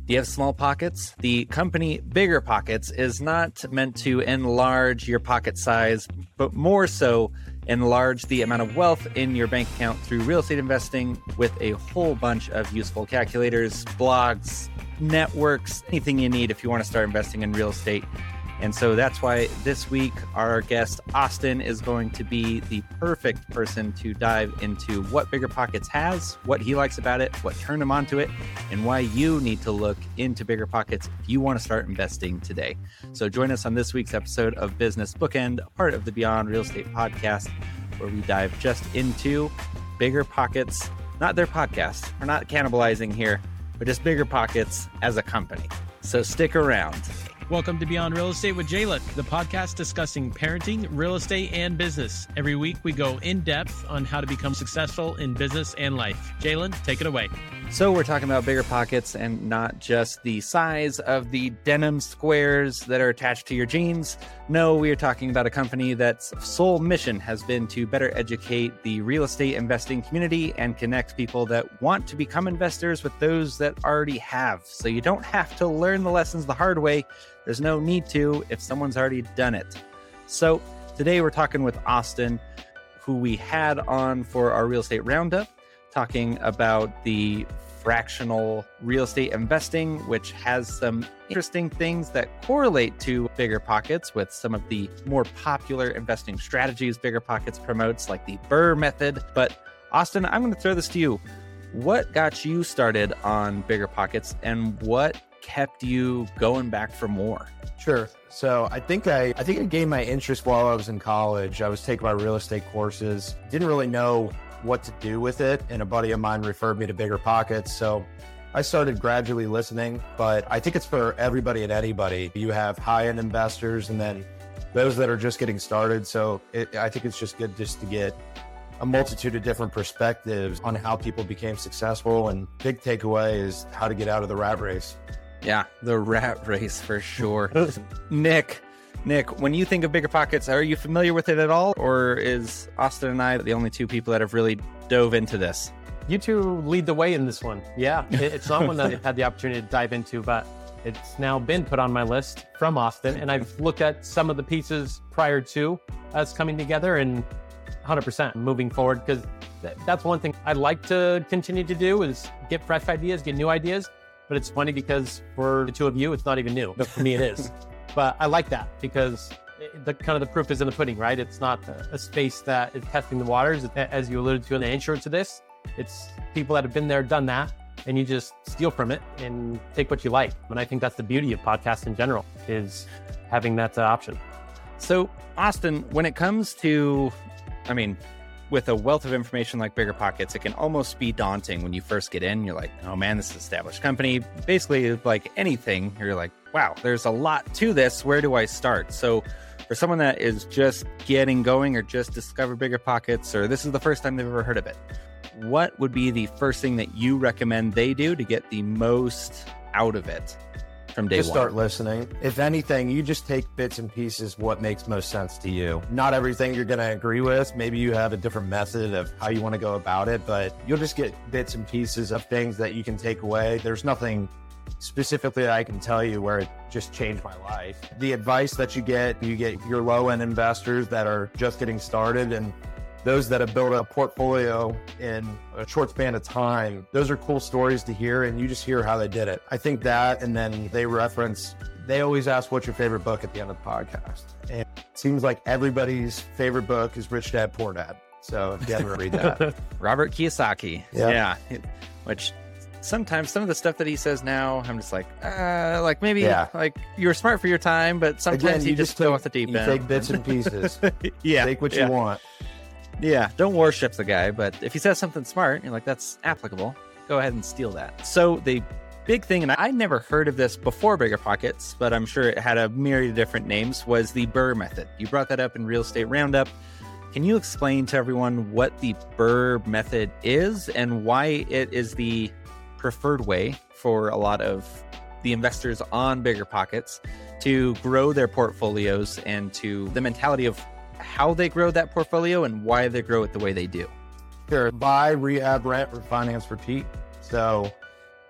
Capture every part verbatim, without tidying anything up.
Do you have small pockets? The company Bigger Pockets is not meant to enlarge your pocket size, but more so enlarge the amount of wealth in your bank account through real estate investing with a whole bunch of useful calculators, blogs, networks, anything you need if you want to start investing in real estate. And so that's why this week our guest Austin is going to be the perfect person to dive into what Bigger Pockets has, what he likes about it, what turned him onto it, and why you need to look into Bigger Pockets if you want to start investing today. So join us on this week's episode of Business Bookend, part of the Beyond Real Estate podcast, where we dive just into Bigger Pockets, not their podcast. We're not cannibalizing here, but just Bigger Pockets as a company. So stick around. Welcome to Beyond Real Estate with Jayla, the podcast discussing parenting, real estate, and business. Every week, we go in depth on how to become successful in business and life. Jalen, take it away. So we're talking about Bigger Pockets and not just the size of the denim squares that are attached to your jeans. No, we are talking about a company that's sole mission has been to better educate the real estate investing community and connect people that want to become investors with those that already have. So you don't have to learn the lessons the hard way. There's no need to if someone's already done it. So today we're talking with Austin, who we had on for our real estate roundup, talking about the fractional real estate investing, which has some interesting things that correlate to Bigger Pockets with some of the more popular investing strategies Bigger Pockets promotes, like the BRRRR method. But Austin, I'm going to throw this to you. What got you started on Bigger Pockets, and what kept you going back for more? Sure. So I think I, I think I gained my interest while I was in college. I was taking my real estate courses, didn't really know what to do with it, and a buddy of mine referred me to Bigger Pockets. So I started gradually listening, but I think it's for everybody and anybody. You have high-end investors and then those that are just getting started. So it, I think it's just good just to get a multitude of different perspectives on how people became successful. And big takeaway is how to get out of the rat race. Yeah, the rat race for sure. Nick, Nick, when you think of Bigger Pockets, are you familiar with it at all? Or is Austin and I the only two people that have really dove into this? You two lead the way in this one. Yeah, it, it's not one that I've had the opportunity to dive into, but it's now been put on my list from Austin. And I've looked at some of the pieces prior to us coming together, and one hundred percent moving forward, because th- that's one thing I'd like to continue to do is get fresh ideas, get new ideas. But it's funny because for the two of you, it's not even new, but for me it is. But I like that because the kind of the proof is in the pudding, right? It's not a, a space that is testing the waters, as you alluded to in the intro to this. It's people that have been there, done that, and you just steal from it and take what you like. And I think that's the beauty of podcasts in general, is having that uh, option. So, Austin, when it comes to, I mean, with a wealth of information like Bigger Pockets, it can almost be daunting when you first get in. You're like, oh man, this is an established company. Basically, like anything, you're like, wow, there's a lot to this. Where do I start? So for someone that is just getting going or just discovered Bigger Pockets, or this is the first time they've ever heard of it, what would be the first thing that you recommend they do to get the most out of it from day just one? Start listening. If anything, you just take bits and pieces, what makes most sense to you. Not everything you're going to agree with. Maybe you have a different method of how you want to go about it, but you'll just get bits and pieces of things that you can take away. There's nothing specifically that I can tell you where it just changed my life. The advice that you get, you get your low-end investors that are just getting started, and those that have built a portfolio in a short span of time. Those are cool stories to hear, and you just hear how they did it. I think that, and then they reference, they always ask, what's your favorite book at the end of the podcast? And it seems like everybody's favorite book is Rich Dad, Poor Dad. So if you ever read that. Robert Kiyosaki. Yeah. yeah. Which sometimes some of the stuff that he says now, I'm just like, uh, like maybe yeah. like you were smart for your time, but sometimes Again, you, you just, just go take, off the deep you end. take bits and pieces. yeah. Take what yeah. you want. Yeah, don't worship the guy, but if he says something smart, you're like, that's applicable, go ahead and steal that. So the big thing, and I never heard of this before Bigger Pockets, but I'm sure it had a myriad of different names, was the BRRRR method. You brought that up in Real Estate Roundup. Can you explain to everyone what the BRRRR method is and why it is the preferred way for a lot of the investors on Bigger Pockets to grow their portfolios, and to the mentality of how they grow that portfolio and why they grow it the way they do? Sure. Buy, rehab, rent, refinance, repeat. So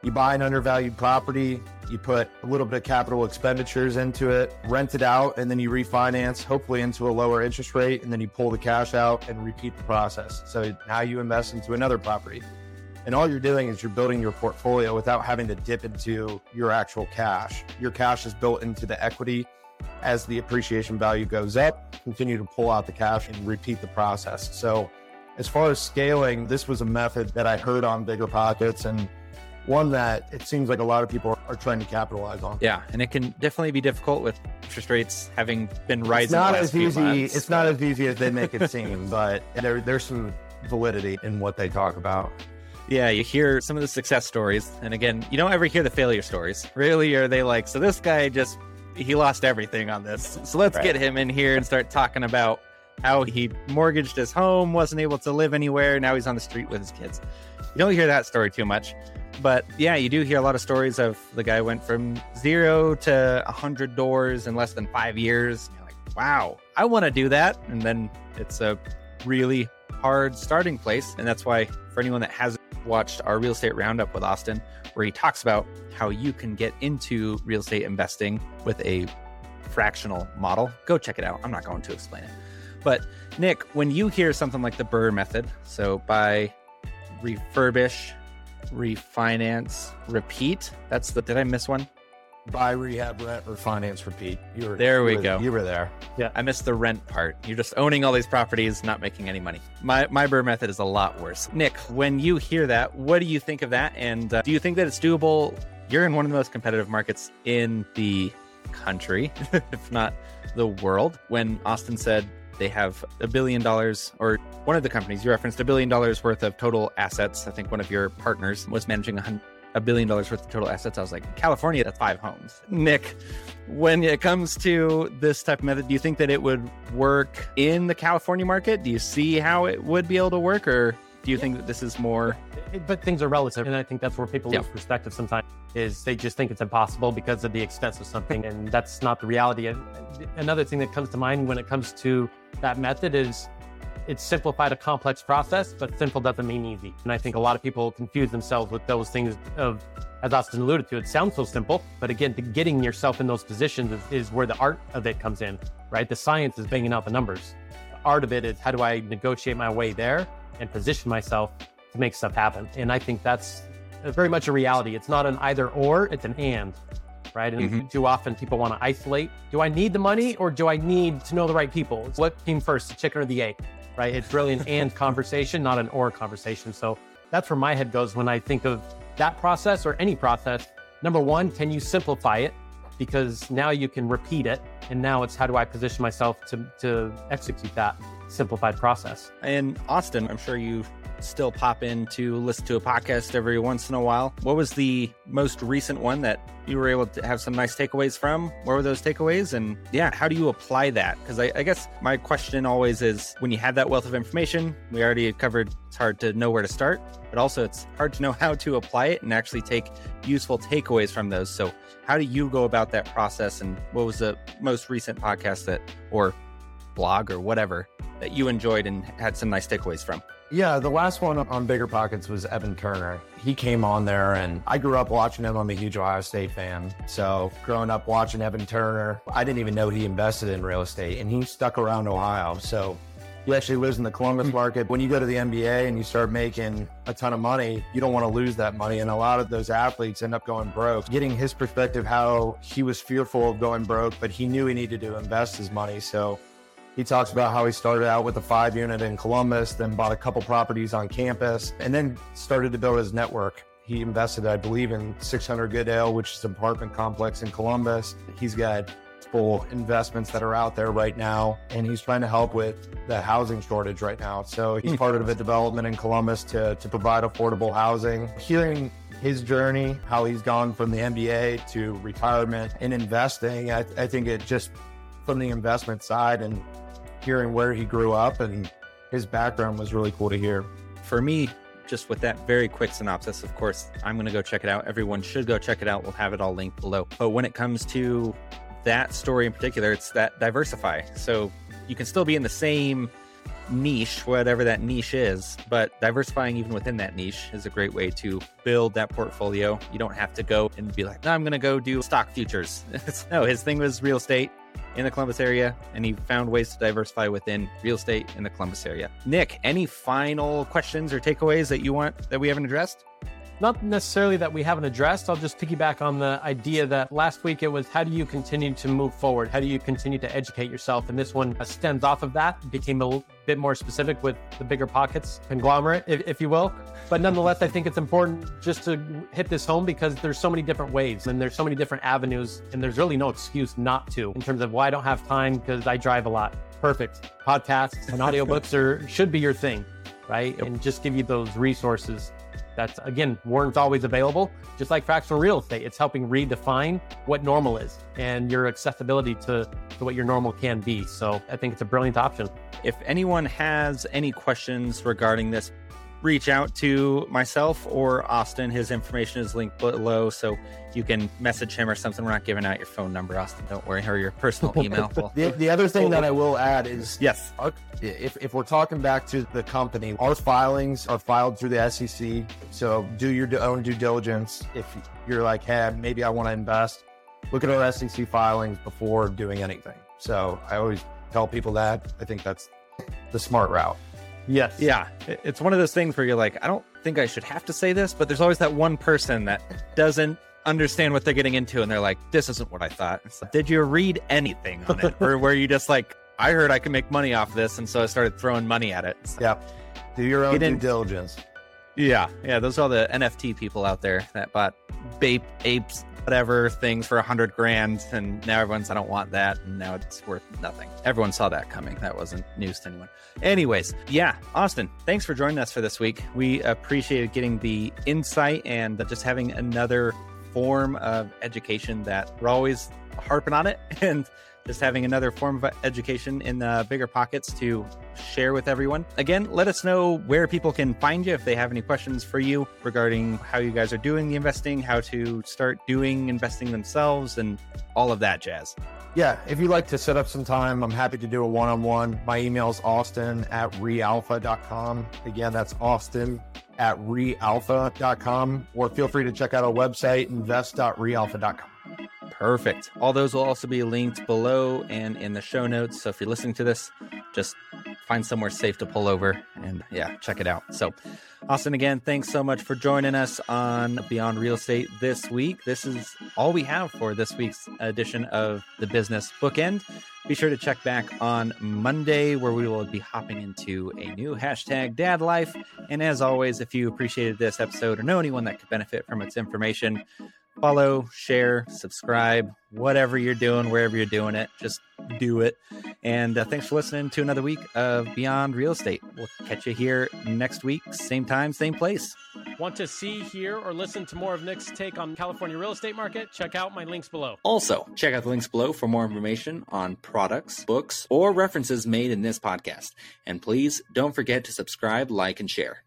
You buy an undervalued property, you put a little bit of capital expenditures into it, rent it out, and then you refinance, hopefully into a lower interest rate, and then you pull the cash out and repeat the process. So now you invest into another property. And all you're doing is you're building your portfolio without having to dip into your actual cash. Your cash is built into the equity. As the appreciation value goes up, continue to pull out the cash and repeat the process. So as far as scaling, this was a method that I heard on BiggerPockets, and one that it seems like a lot of people are trying to capitalize on. Yeah, and it can definitely be difficult with interest rates having been rising. It's not the last as few easy. months. It's not as easy as they make it seem, but there, there's some validity in what they talk about. Yeah, you hear some of the success stories, and again, you don't ever hear the failure stories. Really, are they like, so this guy just he lost everything on this, so let's Right. get him in here and start talking about how he mortgaged his home, wasn't able to live anywhere, now he's on the street with his kids. You don't hear that story too much. But yeah, you do hear a lot of stories of the guy went from zero to one hundred doors in less than five years. You're like, wow, I want to do that. And then it's a really hard starting place. And that's why for anyone that hasn't watched our real estate roundup with Austin, where he talks about how you can get into real estate investing with a fractional model, go check it out. I'm not going to explain it. But Nick, when you hear something like the BRRRR method, so buy, refurbish, refinance, repeat. That's the, did I miss one? Buy, rehab, rent, or finance, repeat. You were, There we you were, go. You were there. Yeah. I missed the rent part. You're just owning all these properties, not making any money. My, my BRRRR method is a lot worse. Nick, when you hear that, what do you think of that? And uh, do you think that it's doable? You're in one of the most competitive markets in the country, if not the world. When Austin said they have a billion dollars, or one of the companies you referenced, a billion dollars worth of total assets. I think one of your partners was managing a, a billion dollars worth of total assets. I was like, California, that's five homes. Nick, when it comes to this type of method, do you think that it would work in the California market? Do you see how it would be able to work, or do you think that this is more... But things are relative, and I think that's where people Yeah. lose perspective sometimes, is they just think it's impossible because of the expense of something, and that's not the reality. And another thing that comes to mind when it comes to that method is it's simplified a complex process, but simple doesn't mean easy. And I think a lot of people confuse themselves with those things of, as Austin alluded to, it sounds so simple, but again, to getting yourself in those positions is, is where the art of it comes in, right? The science is banging out the numbers. The art of it is how do I negotiate my way there and position myself to make stuff happen. And I think that's very much a reality. It's not an either or, it's an and, right? And Mm-hmm. too often people want to isolate. Do I need the money or do I need to know the right people? It's what came first, the chicken or the egg, right? It's really an and conversation, not an or conversation. So that's where my head goes when I think of that process or any process. Number one, can you simplify it? Because now you can repeat it. And now it's how do I position myself to, to execute that simplified process? And Austin, I'm sure you still pop in to listen to a podcast every once in a while. What was the most recent one that you were able to have some nice takeaways from? What were those takeaways? And yeah, how do you apply that? Because I, I guess my question always is, when you have that wealth of information, we already covered it's hard to know where to start, but also it's hard to know how to apply it and actually take useful takeaways from those. So how do you go about that process? And what was the most recent podcast that, or blog or whatever, that you enjoyed and had some nice takeaways from? Yeah, the last one on BiggerPockets was Evan Turner. He came on there, and I grew up watching him. I'm a huge Ohio State fan. So growing up watching Evan Turner, I didn't even know he invested in real estate, and he stuck around Ohio. So he actually lives in the Columbus market. When you go to the N B A and you start making a ton of money, you don't want to lose that money. And a lot of those athletes end up going broke. Getting his perspective, how he was fearful of going broke, but he knew he needed to invest his money. So he talks about how he started out with a five unit in Columbus, then bought a couple properties on campus, and then started to build his network. He invested, I believe, in six hundred Goodale, which is an apartment complex in Columbus. He's got multiple investments that are out there right now, and he's trying to help with the housing shortage right now. So he's part of a development in Columbus to, to provide affordable housing. Hearing his journey, how he's gone from the N B A to retirement and investing, I, I think it just, from the investment side and hearing where he grew up and his background was really cool to hear. For me, just with that very quick synopsis, of course, I'm going to go check it out. Everyone should go check it out. We'll have it all linked below. But when it comes to that story in particular, it's that diversify. So you can still be in the same niche, whatever that niche is, but diversifying even within that niche is a great way to build that portfolio. You don't have to go and be like, no, I'm going to go do stock futures. No, his thing was real estate in the Columbus area, and he found ways to diversify within real estate in the Columbus area. Nick, any final questions or takeaways that you want that we haven't addressed? Not necessarily that we haven't addressed. I'll just piggyback on the idea that last week it was, how do you continue to move forward? How do you continue to educate yourself? And this one stems off of that, became a little bit more specific with the Bigger Pockets conglomerate, if, if you will. But nonetheless, I think it's important just to hit this home because there's so many different ways and there's so many different avenues, and there's really no excuse not to in terms of why I don't have time because I drive a lot. Perfect. Podcasts and audiobooks are should be your thing, right? Yep. And just give you those resources. That's, again, weren't always available. Just like fractional real estate, it's helping redefine what normal is and your accessibility to, to what your normal can be. So I think it's a brilliant option. If anyone has any questions regarding this, reach out to myself or Austin. His information is linked below, so you can message him or something. We're not giving out your phone number, Austin. Don't worry, or your personal email. Well, the, the other thing that I will add is, yes, if, if we're talking back to the company, our filings are filed through the S E C. So do your own due diligence. If you're like, hey, maybe I want to invest, look at our S E C filings before doing anything. So I always tell people that. I think that's the smart route. Yes. Yeah. It's one of those things where you're like, I don't think I should have to say this, but there's always that one person that doesn't understand what they're getting into. And they're like, this isn't what I thought. So, did you read anything on it? Or were you just like, I heard I can make money off this. And so I started throwing money at it. So, yeah. Do your own due diligence. Yeah. Yeah. Those are all the N F T people out there that bought Bape, apes, whatever things for a hundred grand. And now everyone's, I don't want that. And now it's worth nothing. Everyone saw that coming. That wasn't news to anyone. Anyways, yeah, Austin, thanks for joining us for this week. We appreciated getting the insight and just having another form of education that we're always harping on it, and just having another form of education in the Bigger Pockets to share with everyone. Again, let us know where people can find you if they have any questions for you regarding how you guys are doing the investing, how to start doing investing themselves, and all of that jazz. Yeah, if you'd like to set up some time, I'm happy to do a one-on-one. My email is austin at realpha dot com. Again, that's austin at realpha dot com. Or feel free to check out our website, invest dot realpha dot com. Perfect. All those will also be linked below and in the show notes. So if you're listening to this, just find somewhere safe to pull over and yeah, check it out. So Austin, again, thanks so much for joining us on Beyond Real Estate this week. This is all we have for this week's edition of the Business Bookend. Be sure to check back on Monday, where we will be hopping into a new hashtag Dad Life. And as always, if you appreciated this episode or know anyone that could benefit from its information, follow, share, subscribe, whatever you're doing, wherever you're doing it, just do it. And uh, thanks for listening to another week of Beyond Real Estate. We'll catch you here next week, same time, same place. Want to see, hear, or listen to more of Nick's take on California real estate market? Check out my links below. Also, check out the links below for more information on products, books, or references made in this podcast. And please don't forget to subscribe, like, and share.